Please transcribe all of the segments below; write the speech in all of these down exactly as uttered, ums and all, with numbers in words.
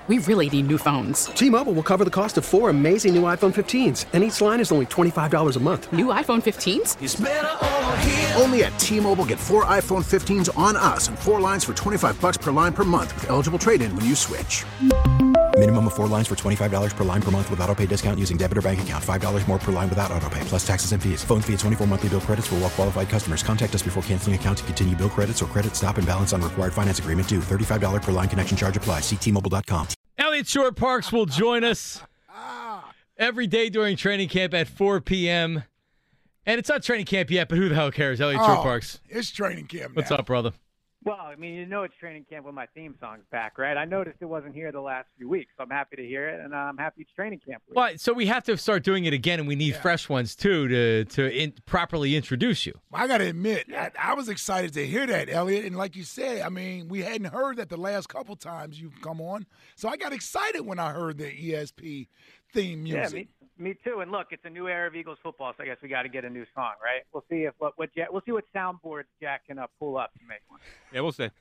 we really need new phones. T-Mobile will cover the cost of four amazing new iPhone fifteens, and each line is only twenty-five dollars a month. New iPhone fifteens? It's better over here. Only at T-Mobile, get four iPhone fifteens on us and four lines for twenty-five dollars per line per month with eligible trade-in when you switch. Minimum of four lines for twenty-five dollars per line per month with autopay discount using debit or bank account. five dollars more per line without autopay, plus taxes and fees. Phone fee at twenty-four monthly bill credits for well-qualified customers. Contact us before canceling account to continue bill credits or credit stop and balance on required finance agreement due. thirty-five dollars per line connection charge applies. See T Mobile dot com. Elliott Shorr-Parks will join us every day during training camp at four p.m. And it's not training camp yet, but who the hell cares? Elliott Oh, Shorr-Parks. It's training camp now. What's up, brother? Well, I mean, you know it's training camp when my theme song's back, right? I noticed it wasn't here the last few weeks, so I'm happy to hear it, and uh, I'm happy it's training camp week. Well, so we have to start doing it again, and we need Yeah. fresh ones, too, to, to in, properly introduce you. I got to admit, I, I was excited to hear that, Elliot. And like you said, I mean, we hadn't heard that the last couple times you've come on. So I got excited when I heard the E S P theme music. Yeah, me, me too. And look, it's a new era of Eagles football, so I guess we got to get a new song, right? We'll see if what, what Jack, we'll see what soundboard Jack can uh, pull up to make one. Yeah, we'll see.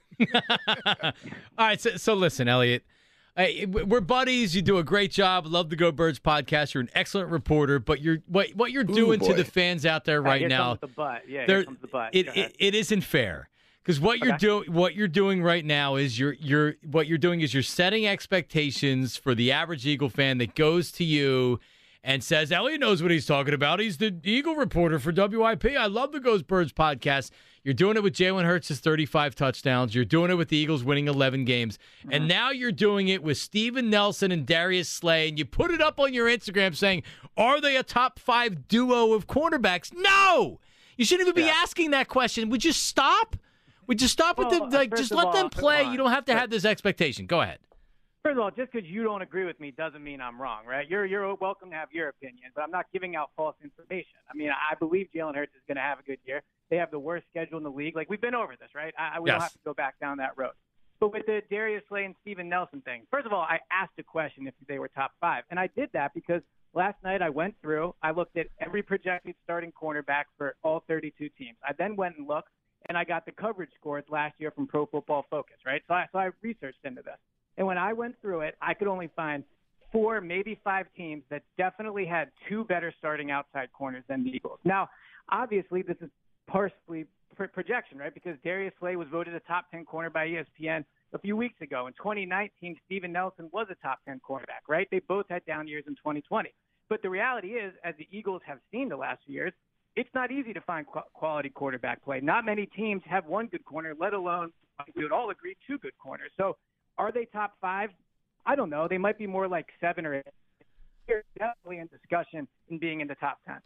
All right, so, so listen, Elliot. Hey, we're buddies. You do a great job. Love the Go Birds podcast. You're an excellent reporter, but you're what what you're doing Ooh, to boy. the fans out there Right, right here now. comes the butt. Yeah, there- here comes the butt. It, Go ahead. it it isn't fair because what you're Okay. doing what you're doing right now is you're you're what you're doing is you're setting expectations for the average Eagle fan that goes to you and says, Elliot knows what he's talking about. He's the Eagle reporter for W I P. I love the Goes Birds podcast. You're doing it with Jalen Hurts' thirty-five touchdowns. You're doing it with the Eagles winning eleven games. Mm-hmm. And now you're doing it with Steven Nelson and Darius Slay. And you put it up on your Instagram saying, are they a top five duo of cornerbacks? No! You shouldn't even be Yeah. asking that question. Would you stop? Would you stop with Well, the, like, first just of let all, them come play. on. You don't have to have this expectation. Go ahead. First of all, just because you don't agree with me doesn't mean I'm wrong, right? You're you're welcome to have your opinion, but I'm not giving out false information. I mean, I believe Jalen Hurts is going to have a good year. They have the worst schedule in the league. Like, we've been over this, right? I, we Yes. don't have to go back down that road. But with the Darius Slay and Steven Nelson thing, first of all, I asked a question if they were top five, and I did that because last night I went through, I looked at every projected starting cornerback for all thirty-two teams. I then went and looked, and I got the coverage scores last year from Pro Football Focus, right? So I, so I researched into this. And when I went through it, I could only find four, maybe five teams that definitely had two better starting outside corners than the Eagles. Now, obviously, this is partially pr- projection, right? Because Darius Slay was voted a top ten corner by E S P N a few weeks ago. In twenty nineteen, Steven Nelson was a top ten cornerback, right? They both had down years in twenty twenty. But the reality is, as the Eagles have seen the last few years, it's not easy to find qu- quality quarterback play. Not many teams have one good corner, let alone, we would all agree, two good corners. So are they top five? I don't know. They might be more like seven or eight. They're definitely in discussion in being in the top ten.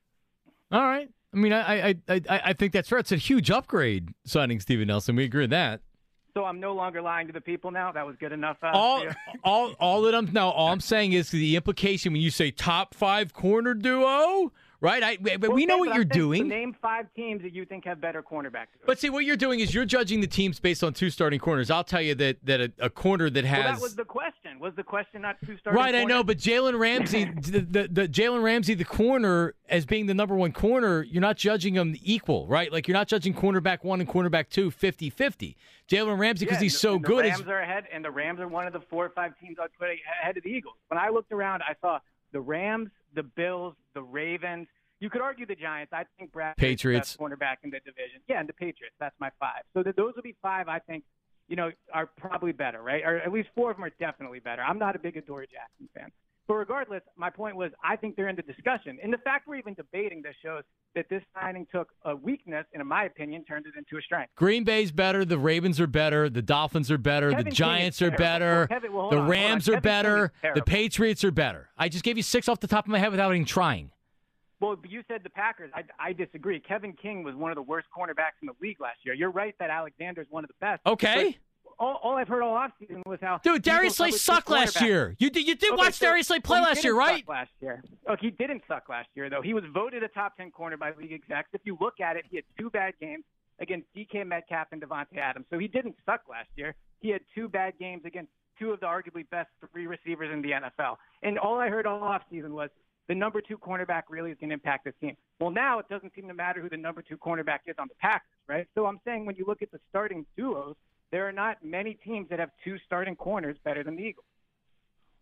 All right. I mean, I I I, I think that's fair. It's a huge upgrade signing Steven Nelson. We agree with that. So I'm no longer lying to the people now. That was good enough. Uh, all, for you? all, all that I'm no. All I'm saying is the implication when you say top five corner duo, right? I, we, Well, we know okay, what but you're I'm saying, doing. Name five teams that you think have better cornerbacks. But see, what you're doing is you're judging the teams based on two starting corners. I'll tell you that that a, a corner that has Well, that was the question. Was the question not two starting right? I know, corners? but Jalen Ramsey, the, the, the Jalen Ramsey, the corner as being the number one corner, you're not judging them equal, right? Like you're not judging cornerback one and cornerback two fifty-fifty. Jalen Ramsey, because Yeah, he's and the- so and good, The is Rams are ahead, and the Rams are one of the four or five teams I'd put ahead of the Eagles. When I looked around, I saw the Rams, the Bills, the Ravens. You could argue the Giants. I think Brad Patriots. is the best cornerback in the division. Yeah, and the Patriots. That's my five. So that those would be five I think, you know, are probably better, right? Or at least four of them are definitely better. I'm not a big Adoree Jackson fan. But regardless, my point was I think they're in the discussion. And the fact we're even debating this shows that this signing took a weakness and, in my opinion, turned it into a strength. Green Bay's better, the Ravens are better, the Dolphins are better, Kevin the King Giants is are terrible. better, Well, Kevin- well, hold the on, hold on. Rams are Kevin King better, is the terrible. Patriots are better. I just gave you six off the top of my head without even trying. Well, you said the Packers. I, I disagree. Kevin King was one of the worst cornerbacks in the league last year. You're right that Alexander's one of the best. Okay. But all, all I've heard all offseason was how Dude, Darius Eagles Slay have with sucked two last quarterbacks. year. You did you did Okay, watch so- Darius Slay play well, he last year, didn't right? suck Last year. Look, he didn't suck last year, though. He was voted a top ten corner by league execs. If you look at it, he had two bad games against D K Metcalf and Devontae Adams. So he didn't suck last year. He had two bad games against two of the arguably best three receivers in the N F L. And all I heard all offseason was the number two cornerback really is going to impact this team. Well, now it doesn't seem to matter who the number two cornerback is on the Packers, right? So I'm saying when you look at the starting duos, there are not many teams that have two starting corners better than the Eagles.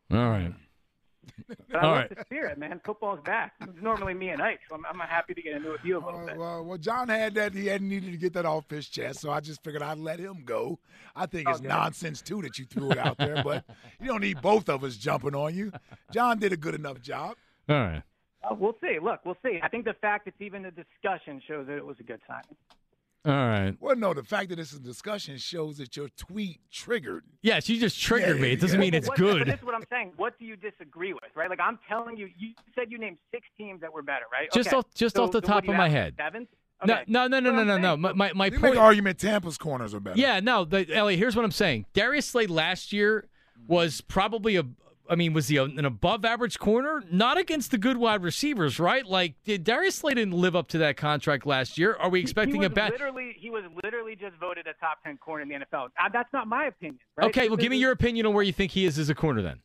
All right. But I All love right. the spirit, man. Football's back. It's normally me and Ike, so I'm, I'm happy to get into it with you a little Uh, bit. well, well, John had that. He hadn't needed to get that off his chest, so I just figured I'd let him go. I think it's Okay. nonsense, too, that you threw it out there, but you don't need both of us jumping on you. John did a good enough job. All right. Uh, we'll see. Look, we'll see. I think the fact it's even a discussion shows that it was a good signing. All right. Well, no, the fact that it's a discussion shows that your tweet triggered. Yes, you just triggered Yeah, me. It doesn't yeah. mean it's What- But good. this is what I'm saying. What do you disagree with, right? Like I'm telling you, you said you named six teams that were better, right? Just okay. off- just So- off the so what top do you of my have, head. Seventh? No, Okay. no, no, no, That's no, what no, I'm no. saying. My, my, my You point. make an argument Tampa's corners are better. Yeah, no, the, Elliot, here's what I'm saying. Darius Slay last year was probably a, I mean, was he a, an above average corner? Not against the good wide receivers, right? Like, did Darius Slay didn't live up to that contract last year? Are we expecting he a was bad? Literally, he was literally just voted a top ten corner in the N F L. Uh, that's not my opinion, right? Okay, well, This give me is- your opinion on where you think he is as a corner then.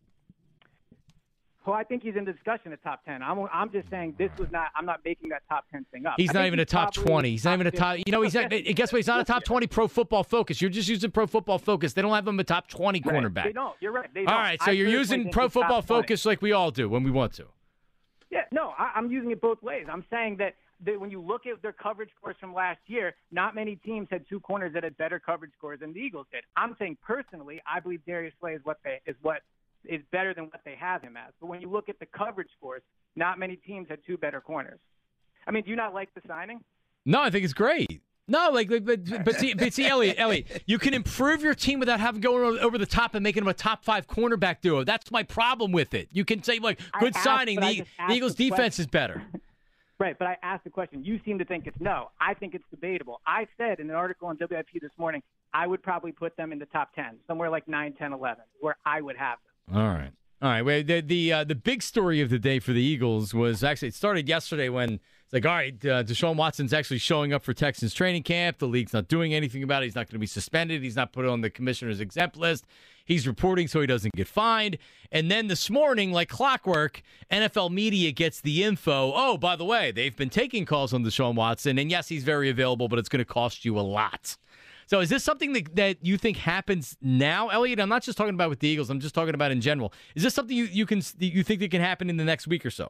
Well, I think he's in discussion at top ten. I'm, I'm just saying this was not. I'm not making that top ten thing up. He's I not think even a top probably twenty. He's not even a top. fifty. You know, he's not. Guess what? He's not a top twenty Pro Football Focus. You're just using Pro Football Focus. They don't have him a top twenty Right. cornerback. They don't. You're right. They All don't. right, so I you're personally using think Pro he's top Football twenty. Focus like we all do when we want to. Yeah, no, I, I'm using it both ways. I'm saying that, that when you look at their coverage scores from last year, not many teams had two corners that had better coverage scores than the Eagles did. I'm saying personally, I believe Darius Slay is what they is what is better than what they have him as. But when you look at the coverage scores, not many teams had two better corners. I mean, do you not like the signing? No, I think it's great. No, like, like but, but see, but see, Elliot, Elliot, you can improve your team without having going over the top and making them a top five cornerback duo. That's my problem with it. You can say like, I good asked, signing. but I The, just the asked Eagles' the defense question. is better. Right, but I asked the question. You seem to think it's no. I think it's debatable. I said in an article on W I P this morning, I would probably put them in the top ten, somewhere like nine, ten, eleven, where I would have them. All right. All right. Well, the the uh, the big story of the day for the Eagles was actually it started yesterday when it's like, all right, uh, Deshaun Watson's actually showing up for Texans training camp. The league's not doing anything about it. He's not going to be suspended. He's not put on the commissioner's exempt list. He's reporting so he doesn't get fined. And then this morning, like clockwork, N F L media gets the info. Oh, by the way, they've been taking calls on Deshaun Watson. And yes, he's very available, but it's going to cost you a lot. So is this something that, that you think happens now, Elliot? I'm not just talking about with the Eagles. I'm just talking about in general. Is this something you, you can you think that can happen in the next week or so?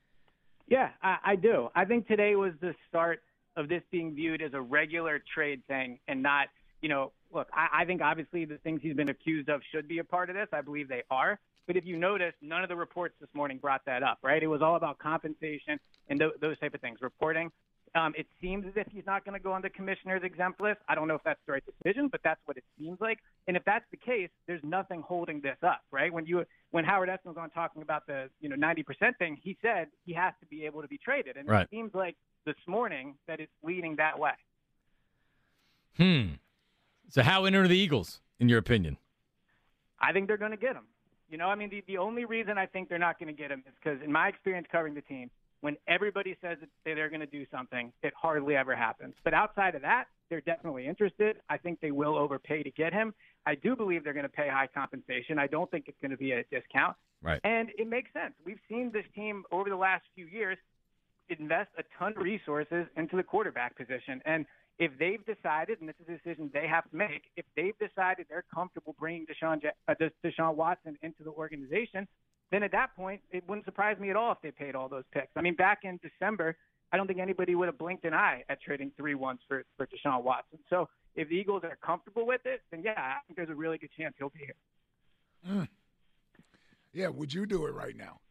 Yeah, I, I do. I think today was the start of this being viewed as a regular trade thing and not, you know, look, I, I think obviously the things he's been accused of should be a part of this. I believe they are. But if you notice, none of the reports this morning brought that up, right? It was all about compensation and th- those type of things, reporting. Um, it seems as if he's not going to go on the commissioner's exempt list. I don't know if that's the right decision, but that's what it seems like. And if that's the case, there's nothing holding this up, right? When you when Howard Eskin was on talking about the you know ninety percent thing, he said he has to be able to be traded, and Right. it seems like this morning that it's leading that way. Hmm. So how in are the Eagles, in your opinion? I think they're going to get him. You know, I mean, the, the only reason I think they're not going to get him is because, in my experience covering the team, when everybody says that they're going to do something, it hardly ever happens. But outside of that, they're definitely interested. I think they will overpay to get him. I do believe they're going to pay high compensation. I don't think it's going to be at a discount. Right. And it makes sense. We've seen this team over the last few years invest a ton of resources into the quarterback position. And if they've decided, and this is a decision they have to make, if they've decided they're comfortable bringing Deshaun, uh, Deshaun Watson into the organization, then at that point, it wouldn't surprise me at all if they paid all those picks. I mean, back in December, I don't think anybody would have blinked an eye at trading three ones for, for Deshaun Watson. So if the Eagles are comfortable with it, then, yeah, I think there's a really good chance he'll be here. Mm. Yeah, would you do it right now?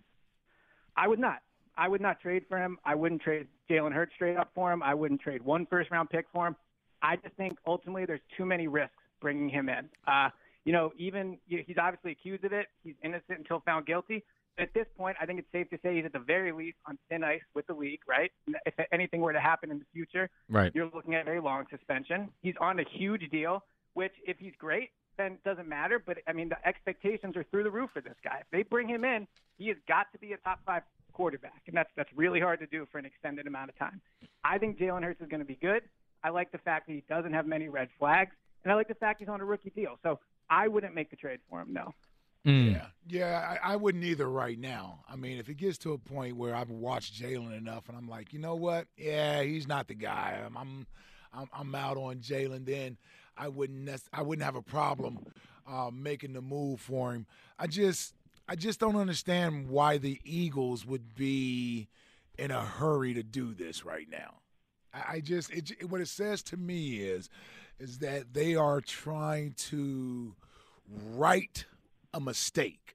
I would not. I would not trade for him. I wouldn't trade Jalen Hurts straight up for him. I wouldn't trade one first-round pick for him. I just think ultimately there's too many risks bringing him in. Uh, you know, even he's obviously accused of it. He's innocent until found guilty. But at this point, I think it's safe to say he's at the very least on thin ice with the league, right? If anything were to happen in the future, Right. you're looking at a very long suspension. He's on a huge deal, which if he's great, then it doesn't matter. But, I mean, the expectations are through the roof for this guy. If they bring him in, he has got to be a top five quarterback, and that's that's really hard to do for an extended amount of time. I think Jalen Hurts is going to be good. I like the fact that he doesn't have many red flags, and I like the fact he's on a rookie deal. So I wouldn't make the trade for him, no. Mm. Yeah, yeah, I, I wouldn't either right now. I mean, if it gets to a point where I've watched Jalen enough, and I'm like, you know what? Yeah, he's not the guy. I'm, I'm, I'm, I'm out on Jalen. Then I wouldn't nec- I wouldn't have a problem uh, making the move for him. I just I just don't understand why the Eagles would be in a hurry to do this right now. I, I just it, what it says to me is is that they are trying to right a mistake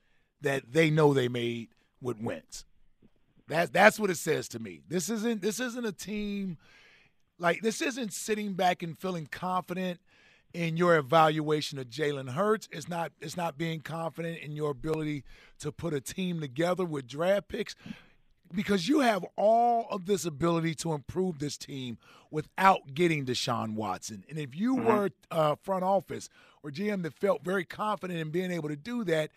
that they know they made with Wentz. That's that's what it says to me. This isn't this isn't a team like this isn't sitting back and feeling confident in your evaluation of Jalen Hurts. It's not it's not being confident in your ability to put a team together with draft picks, because you have all of this ability to improve this team without getting Deshaun Watson. And if you mm-hmm. were uh, front office or G M that felt very confident in being able to do that,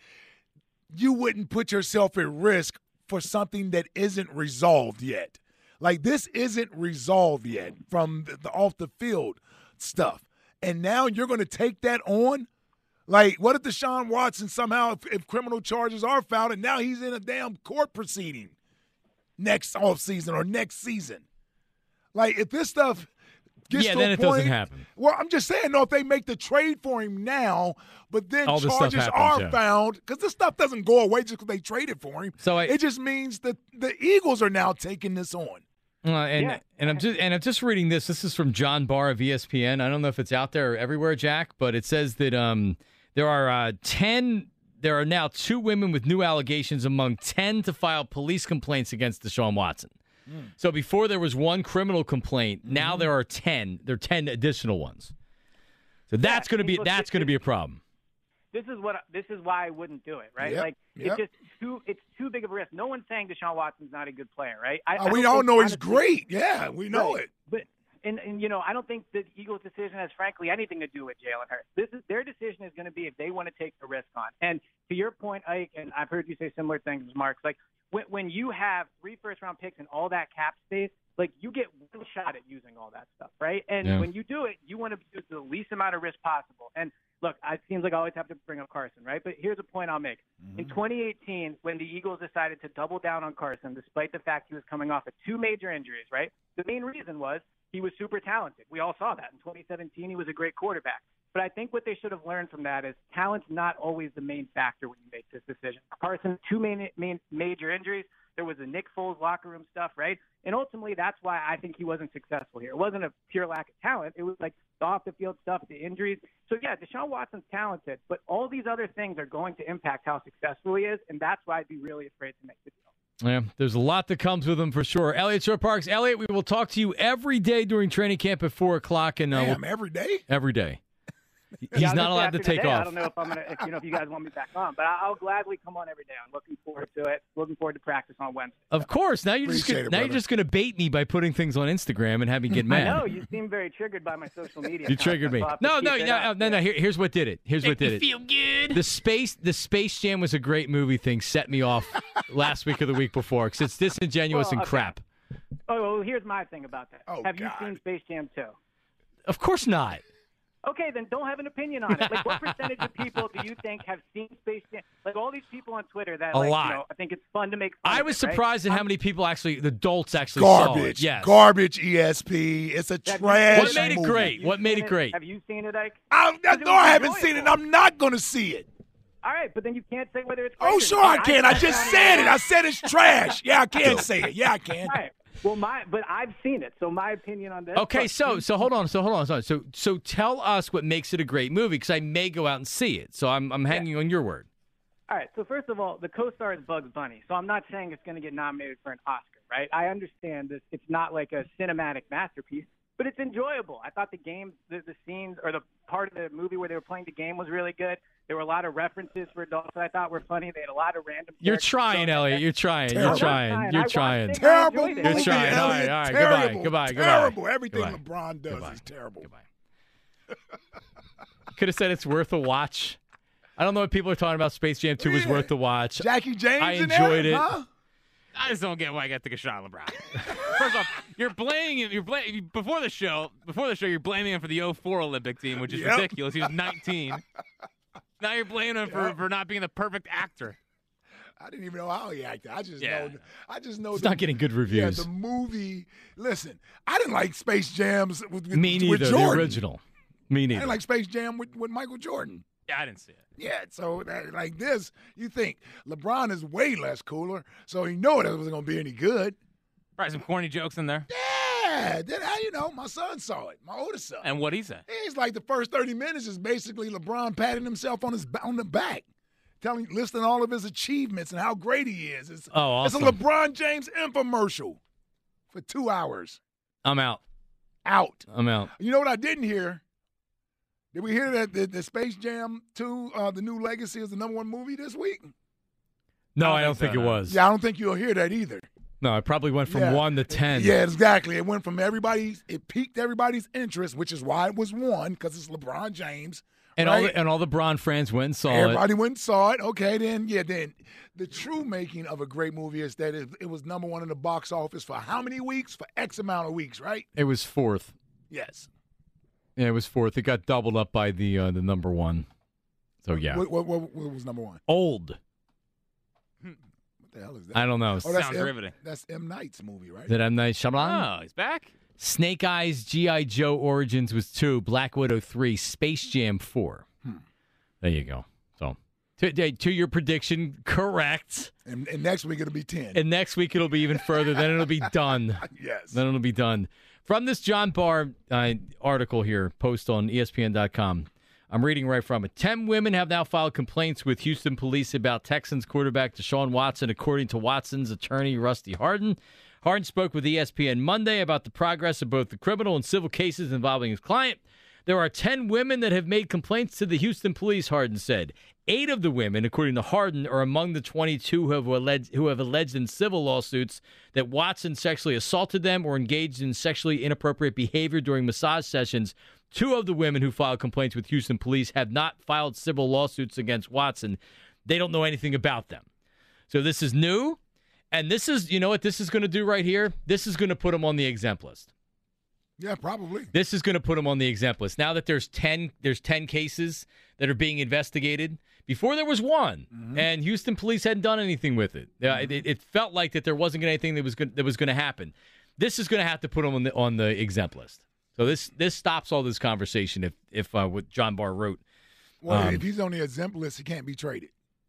you wouldn't put yourself at risk for something that isn't resolved yet. Like, this isn't resolved yet from the, the off the field stuff. And now you're going to take that on? Like, what if Deshaun Watson somehow, if, if criminal charges are found, and now he's in a damn court proceeding next offseason or next season? Like, if this stuff gets yeah, to then a it point, doesn't happen. Well, I'm just saying, no, if they make the trade for him now, but then All this charges stuff happens, are yeah. found, because this stuff doesn't go away just because they traded for him. So I, it just means that the Eagles are now taking this on. Uh, and Yeah. and I'm just and I'm just reading this. This is from John Barr of E S P N. I don't know if it's out there everywhere, Jack, but it says that um there are uh, ten. There are now two women with new allegations among ten to file police complaints against Deshaun Watson. Mm. So before there was one criminal complaint, mm-hmm. now there are ten. There are ten additional ones. So that's Yeah, going to be look, that's it- going to be a problem. This is what this is why I wouldn't do it, right? Yep, Like yep. it's just too it's too big of a risk. No one's saying Deshaun Watson's not a good player, right? I, Uh, I we don't all think, know he's honestly- great. Yeah, we know Right. it. But and, and you know, I don't think the Eagles' decision has frankly anything to do with Jalen Hurts. This is their decision is going to be if they want to take the risk on. And to your point, Ike, and I've heard you say similar things, Mark. Like when when you have three first round picks and all that cap space, like you get one shot at using all that stuff, right? And Yeah. when you do it, you want to use the least amount of risk possible. And look, it seems like I always have to bring up Carson, right? But here's a point I'll make. Mm-hmm. In twenty eighteen, when the Eagles decided to double down on Carson, despite the fact he was coming off of two major injuries, right? The main reason was he was super talented. We all saw that. In twenty seventeen, he was a great quarterback. But I think what they should have learned from that is talent's not always the main factor when you make this decision. Carson, two main, main major injuries. There was the Nick Foles locker room stuff, right? And ultimately, that's why I think he wasn't successful here. It wasn't a pure lack of talent. It was like the off-the-field stuff, the injuries. So, yeah, Deshaun Watson's talented, but all these other things are going to impact how successful he is, and that's why I'd be really afraid to make the deal. Yeah, there's a lot that comes with him for sure. Elliot Shore Parks. Elliot, we will talk to you every day during training camp at four o'clock. And, uh, Damn, we'll, every day? every day. He's Yeah, I was not gonna say allowed to after take today, off. I don't know if I'm gonna, if, you know, if you guys want me back on, but I- I'll gladly come on every day. I'm looking forward to it. Looking forward to practice on Wednesday. Of course. Now you're just Appreciate gonna, it, now you're brother. just going to bait me by putting things on Instagram and have me get I mad. know you seem very triggered by my social media. You triggered me. content, so No, I'll no, have to no, keep it no, up. no, no. Here, here's what did it. Here's what did it. Feel good. The space, the Space Jam was a great movie thing. Set me off last week or the week before because it's disingenuous Well, and okay. crap. Oh, well, here's my thing about that. Oh, have God. you seen Space Jam two? Of course not. Okay, then don't have an opinion on it. Like, what percentage of people do you think have seen Space Jam? Like, all these people on Twitter that, A like, lot. you know, I think it's fun to make fun I of was it, right? surprised at how I'm- many people actually, the adults actually saw it. Garbage. Yes. Garbage, E S P. It's a Have you- trash What made it movie. great? Have you What made seen it great? Have you seen it, Ike? I, I Because it know was I haven't seen it. enjoyable. I'm not going to see it. All right, but then you can't say whether it's great Oh, or sure not. I can. I sat just down said and- it. I said it's trash. Yeah, I can say it. Yeah, I can. All right. Well, my but I've seen it, so my opinion on this. Okay, look, so so hold on, so hold on, so so so tell us what makes it a great movie because I may go out and see it. So I'm I'm hanging on your word. All right, so first of all, the co-star is Bugs Bunny, so I'm not saying it's going to get nominated for an Oscar, right? I understand this. It's not like a cinematic masterpiece, but it's enjoyable. I thought the game, the, the scenes, or the part of the movie where they were playing the game was really good. There were a lot of references for adults that I thought were funny. They had a lot of random. You're characters trying, thrown in Elliot. there. You're trying. Terrible. You're I'm trying. not You're I watched trying. it. I Terrible enjoyed it. You're movie, trying. All right, Elliot. all right. Terrible. Goodbye. Goodbye. Goodbye. Terrible. Everything Goodbye. LeBron does Goodbye. is terrible. Goodbye. Could have said it's worth a watch. I don't know what people are talking about. Space Jam two was Yeah. worth the watch. Jackie James I in enjoyed there? it. Huh? I just don't get why I got to take a shot at LeBron. First off, you're blaming you're blaming before the show. Before the show, you're blaming him for the oh four Olympic team, which is Yep. ridiculous. He was nineteen. Now you're blaming him for, Yep. for not being the perfect actor. I didn't even know how he acted. I just Yeah. know. I just know. It's the- not getting good reviews. Yeah, the movie. Listen, I didn't like Space Jams with, with, Me with neither. The Jordan. original. Me I neither. didn't like Space Jam with, with Michael Jordan. Yeah, I didn't see it. Yeah, so that, like this, you think LeBron is way less cooler, so he know it wasn't going to be any good. Probably some corny jokes in there. Yeah, then how you know? My son saw it, my oldest son. And what'd he say? He's like the first thirty minutes is basically LeBron patting himself on his on the back, telling, listing all of his achievements and how great he is. It's, Oh, awesome. It's a LeBron James infomercial for two hours. I'm out. Out. I'm out. You know what I didn't hear? Did we hear that the, the Space Jam two, uh, the new Legacy, is the number one movie this week? No, I I don't don't think think it so, no. was. Yeah, I don't think you'll hear that either. No, it probably went from Yeah. one to ten. Yeah, exactly. It went from everybody's, it piqued everybody's interest, which is why it was one, because it's LeBron James. And right? all the, and all the Bron fans went and saw Everybody it. went and saw it. Okay, then, yeah, then the true making of a great movie is that it, it was number one in the box office for how many weeks? For X amount of weeks, right? It was fourth. Yes. Yeah, it was fourth. It got doubled up by the uh, the number one. So yeah, What, what, what, what was number one? old. What the hell is that? I don't know. Oh, that's Sounds M, riveting. That's M. Night's movie, right? Did M Night Shyamalan? Oh, he's back? Snake Eyes G I Joe Origins was two. Black Widow three. Space Jam four. Hmm. There you go. So to, to your prediction, correct. And, and next week it'll be ten. And next week it'll be even further. Then it'll be done. yes. Then it'll be done. From this John Barr uh, article here, post on E S P N dot com, I'm reading right from it. Ten women have now filed complaints with Houston police about Texans quarterback Deshaun Watson, according to Watson's attorney, Rusty Hardin. Hardin spoke with E S P N Monday about the progress of both the criminal and civil cases involving his client. There are ten women that have made complaints to the Houston police, Hardin said. Eight of the women, according to Hardin, are among the twenty-two who have alleged, who have alleged in civil lawsuits that Watson sexually assaulted them or engaged in sexually inappropriate behavior during massage sessions. Two of the women who filed complaints with Houston police have not filed civil lawsuits against Watson. They don't know anything about them. So this is new, and this is, you know what this is going to do right here? This is going to put him on the exempt list. Yeah, probably. This is going to put him on the exempt list. Now that there's ten, there's ten cases that are being investigated. Before there was one, mm-hmm. and Houston police hadn't done anything with it. Uh, Mm-hmm. it. It felt like that there wasn't anything that was going that was going to happen. This is going to have to put him on the on the exempt list. So this this stops all this conversation. If if uh, what John Barr wrote, Well, um, if he's on the exempt list, he can't be traded.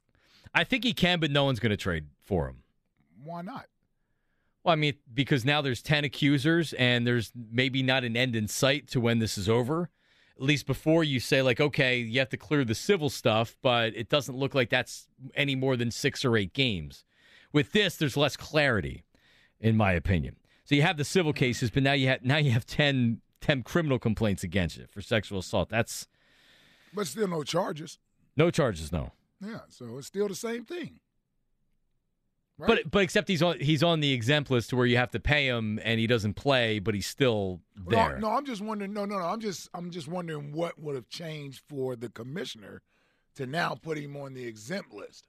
I think he can, but no one's going to trade for him. Why not? Well, I mean, because now there's ten accusers, and there's maybe not an end in sight to when this is over. At least before you say, like, okay, you have to clear the civil stuff, but it doesn't look like that's any more than six or eight games. With this, there's less clarity, in my opinion. So you have the civil cases, but now you have now you have ten, ten criminal complaints against you for sexual assault. That's But still no charges. no charges, no. Yeah, so it's still the same thing. Right? But but except he's on he's on the exempt list to where you have to pay him and he doesn't play, but he's still there. No, no, I'm just wondering. No, no, no. I'm just, I'm just wondering what would have changed for the commissioner to now put him on the exempt list.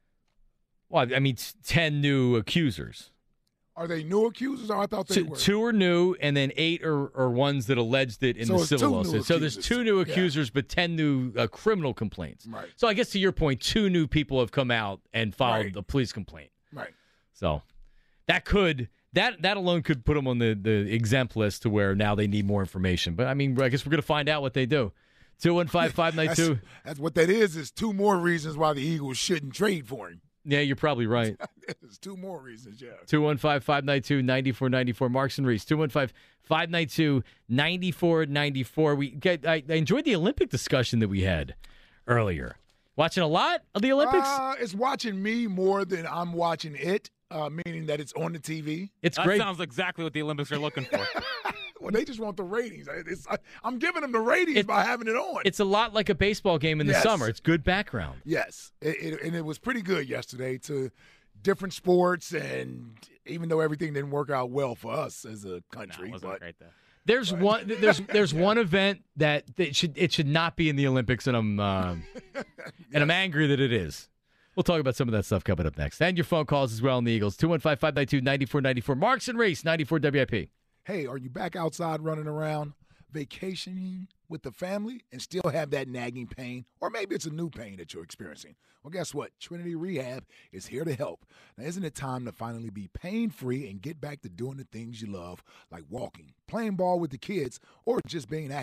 Well, I mean, t- ten new accusers. Are they new accusers? Or I thought they Two, were. two are new, and then eight are, are ones that alleged it in So the it's civil two new lawsuit. So there's accusers. two new Yeah. accusers, but ten new uh, criminal complaints. Right. So I guess to your point, two new people have come out and filed Right. a police complaint. Right. So that could that that alone could put them on the, the exempt list to where now they need more information. But I mean, I guess we're going to find out what they do. two one five, five nine two. That's, that's what that is. Is two more reasons why the Eagles shouldn't trade for him. Yeah, you're probably right. There's two more reasons. Yeah. two one five, five nine two, nine four nine four. Marks and Reese. two one five, five nine two, nine four nine four. We get. I, I enjoyed the Olympic discussion that we had earlier. Watching a lot of the Olympics. Uh, it's watching me more than I'm watching it. Uh, meaning that it's on the T V. It's That great. sounds exactly what the Olympics are looking for. Well, they just want the ratings. It's, I, I'm giving them the ratings It- by having it on. It's a lot like a baseball game in the Yes. summer. It's good background. Yes, it, it, and it was pretty good yesterday to different sports, and even though everything didn't work out well for us as a Nah, country, it wasn't but great though. There's one. There's there's one event that, that should it should not be in the Olympics, and I'm uh, and I'm angry that it is. We'll talk about some of that stuff coming up next, and your phone calls as well on the Eagles. two one five, five nine two, nine four nine four. Marks and Reese, ninety-four W I P. hey, are you back outside running around, vacationing with the family, and still have that nagging pain? Or maybe it's a new pain that you're experiencing. Well, guess what? Trinity Rehab is here to help. Now, isn't it time to finally be pain-free and get back to doing the things you love, like walking, playing ball with the kids, or just being active?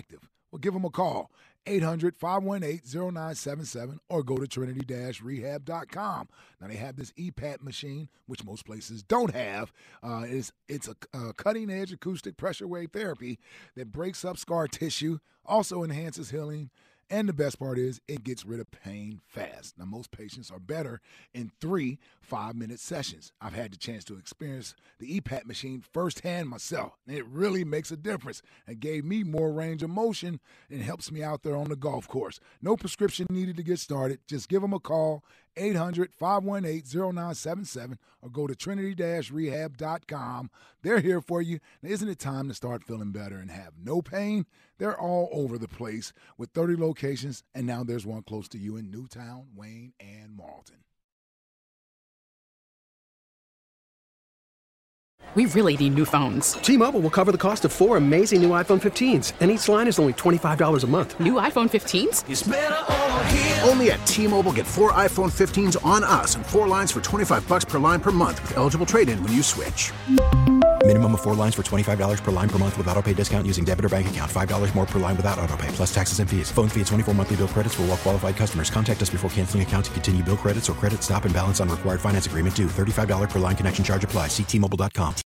Well, give them a call, eight hundred, five one eight, zero nine seven seven, or go to trinity dash rehab dot com. Now, they have this E PAT machine, which most places don't have. Uh, it's it's a, a cutting-edge acoustic pressure wave therapy that breaks up scar tissue, also enhances healing, and the best part is it gets rid of pain fast. Now, most patients are better in three five-minute sessions. I've had the chance to experience the E PAT machine firsthand myself, and it really makes a difference and gave me more range of motion and helps me out there on the golf course. No prescription needed to get started. Just give them a call, eight hundred, five one eight, zero nine seven seven, or go to trinity dash rehab dot com. They're here for you. Now, isn't it time to start feeling better and have no pain? They're all over the place with thirty locations, and now there's one close to you in Newtown, Wayne, and Marlton. We really need new phones. T-Mobile will cover the cost of four amazing new iPhone fifteens, and each line is only twenty-five dollars a month. New iPhone fifteens? It's better over here. Only at T-Mobile, get four iPhone fifteens on us and four lines for twenty-five bucks per line per month with eligible trade-in when you switch. Minimum of four lines for twenty-five dollars per line per month with auto pay discount using debit or bank account. five dollars more per line without auto pay, plus taxes and fees. Phone fee at twenty-four monthly bill credits for well-qualified customers. Contact us before canceling account to continue bill credits or credit stop and balance on required finance agreement due. thirty-five dollars per line connection charge applies. See T Mobile dot com.